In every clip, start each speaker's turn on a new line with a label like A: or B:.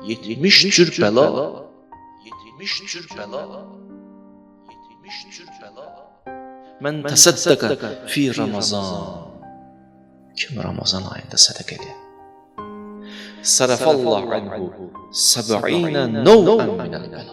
A: 70 cür bəla, 70 cür bəla, 70 cür bəla. Mən təsəddəqə fi Ramazan. Kim Ramazan ayında sədəq edir? Sərəfəllahu anhu 70 nəvən minəl bəla.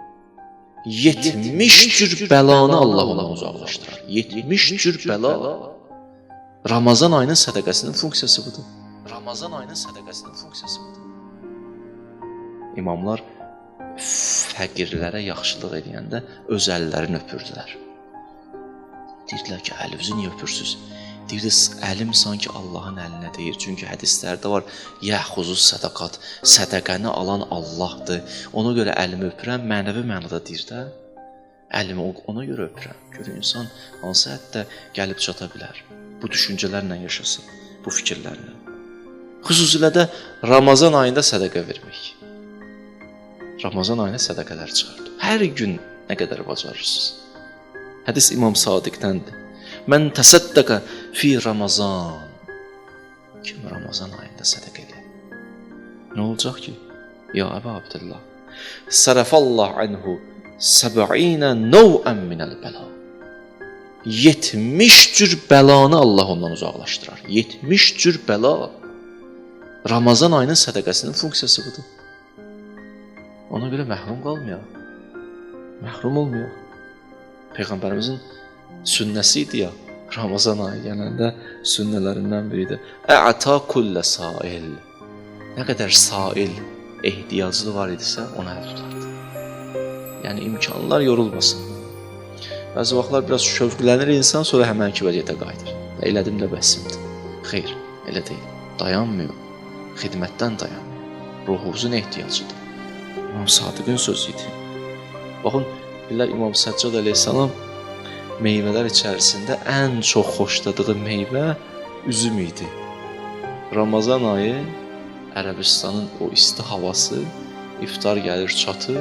A: 70 cür bəlanı Allah ona uzaqlaşdırar. 70 cür bəla. Ramazan ayının sədəqəsinin funksiyası budur. Ramazan ayının sədəqəsinin funksiyası budur. İmamlar fəqirlərə yaxşılıq edəndə öz əllərini öpürdülər. Deyirdilər ki, əlinizi niyə öpürsünüz? Deyirdiniz, əlim sanki Allahın əlinə deyir. Çünki hədislərdə var, yəxuzuz sədaqat, sədəqəni alan Allahdır. Ona görə əlimi öpürəm, mənəvi mənada deyir də, əlimi ona görə öpürəm. Görün, insan hansı həddə gəlib çata bilər. Bu düşüncələrlə yaşasın, bu fikirlərlə. Xüsusilə də Ramazan ayında sədəqə vermək. Ramazan ayında sədəqələr çıxardı. Hər gün nə qədər bacarırsınız. Hədis İmam Sadiqdəndir. Mən təsəddəqə fi Ramazan. Kim Ramazan ayında sədəqə edir? Nə olacaq ki? Ya Əbu Abdullah. Sərəfəllahu anhu 70 nəvən minəl bəla. 70 cür bəlanı Allah ondan uzaqlaşdırar. 70 cür bəla. Ramazan ayının sədəqəsinin funksiyası budur. Ona görə məhrum qalmayaq. Məhrum olmayaq. Peyğəmbərimizin sünnəsi idi ya, Ramazan ayı gələndə sünnələrindən biridir. Ə'ta kullə sail. Nə qədər sail, ehtiyaclı var idisə, ona əl tutardı. Yəni, imkanlar yorulmasın. Bəzi vaxtlar biraz şövqlənir insan, sonra həmənki vəziyyətə qayıdır. Elədim də bəsimdir. Xeyr, elə deyil. Dayanmıyor. Xidmətdən dayanmıyor. Ruhumuzun ehtiyacıdır. İmam Sadiqin sözü idi. Baxın, bilirlər İmam Səccad əleyhissalam meyvələr içərisində ən çox xoşladığı meyvə üzüm idi. Ramazan ayı Ərəbistanın o isti havası, iftar gəlir, çatır,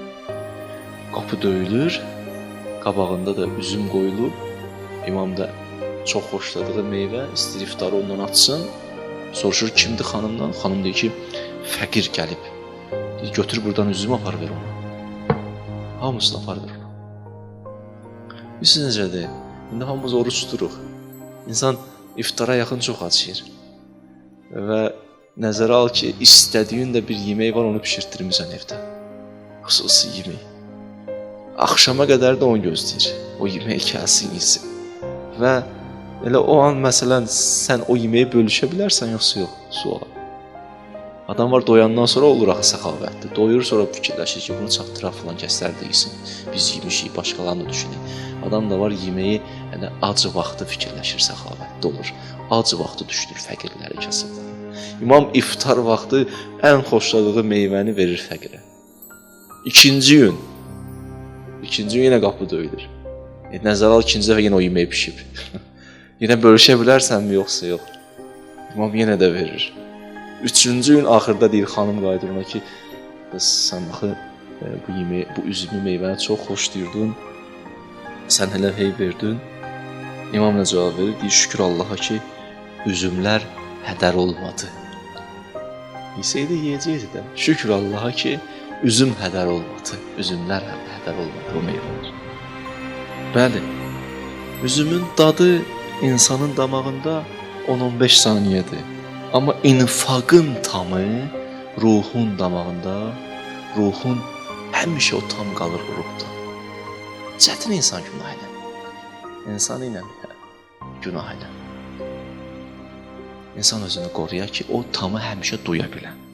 A: qapı döyülür, qabağında da üzüm qoyulub, imam da çox xoşladığı meyvə, istir iftarı ondan açsın, soruşur kimdir xanımdan? Xanım deyir ki, fəqir gəlib. Deyir, götür buradan üzümü apar ver ona. Hamısını apar ver ona. Bilirsiniz necədir? İndi hamımız oruç tuturuq. İnsan iftara yaxın çox açır. Və nəzərə al ki, istədiyin də bir yemək var, onu pişirtdirmirsən evdə. Xüsusi yemək. Axşama qədər də onu gözləyir. O yemək gəlsin, yesin. Və elə o an, məsələn, sən o yeməyi bölüşə bilərsən, yoxsa yox? Sual. Adam var, doyandan sonra olur axı səxavətli. Doyur, sonra fikirləşir ki, bunu çatdıraq filan kəslər deyilsin. Biz yemişik, başqalarını düşünək. Adam da var, yeməyi acı vaxtı fikirləşir, səxavətli olur. Acı vaxtı düşünür fəqirləri, kasıbları. İmam iftar vaxtı ən xoşladığı meyvəni verir fəqirə. İkinci gün yenə qapı döyülür. Nəzər al, ikinci dəfə yenə o yeməyi pişib. Yenə bölüşə bilərsənmi, yoxsa yox? İmam yenə də verir. Üçüncü gün axırda deyir, xanım qayıdır ona ki, sən baxı, bu üzümü meyvəni çox xoşlayırdın, sən hələ hey verdin. İmam nə cavab verir? Deyir, şükür Allaha ki, üzümlər hədər olmadı. Yesəydi, yeyəcəkdi də. Şükür Allaha ki, üzüm hədər olmadı. Üzümlər hədər olmadı, o meyvələr. Bəli, üzümün dadı insanın damağında 10-15 saniyədir. Amma infaqın tamı ruhun damağında, ruhun həmişə o tam qalır ruhda. Çətin insan günah ilə. İnsan ilə günah ilə. İnsan özünü qoruya ki, o tamı həmişə duya bilən.